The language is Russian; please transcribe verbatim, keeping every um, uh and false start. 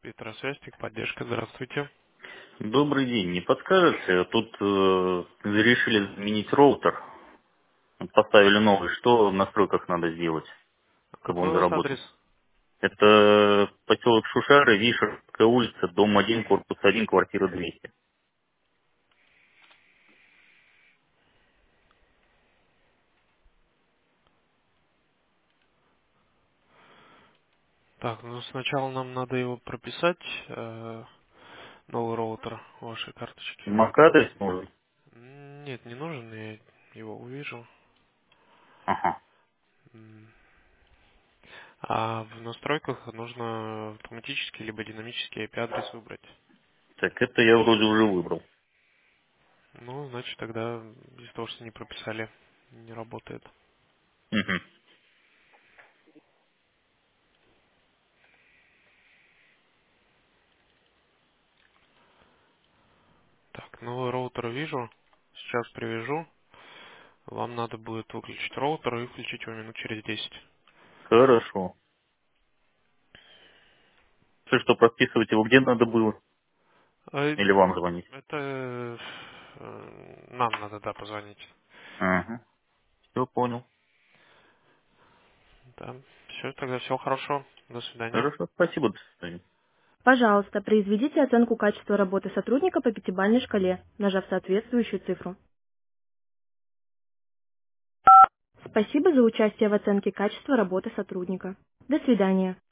Петросвязь, техподдержка, здравствуйте. Добрый день. Не подскажете? Тут э, решили заменить роутер. Поставили новый. Что в настройках надо сделать, чтобы Какой он у вас адрес? заработал? Это поселок Шушары, Вишерская улица, дом один, корпус один, квартира двести. Так, ну сначала нам надо его прописать, э, новый роутер вашей карточки. Мак-адрес может? М, Нет, не нужен, я его увижу. Ага. М, А в настройках нужно автоматический либо динамический ай пи-адрес выбрать. Так, это я вроде уже выбрал. Ну, значит, тогда из-за того, что не прописали, не работает. Угу. Так, новый роутер вижу. Сейчас привяжу. Вам надо будет выключить роутер и включить его минут через десять. Хорошо. Все, что прописывать его где надо было? А, Или вам звонить? Это э, нам надо, да, позвонить. Ага. Все понял. Да. Все, тогда всего хорошо. До свидания. Хорошо, спасибо, до свидания. Пожалуйста, произведите оценку качества работы сотрудника по пятибалльной шкале, нажав соответствующую цифру. Спасибо за участие в оценке качества работы сотрудника. До свидания.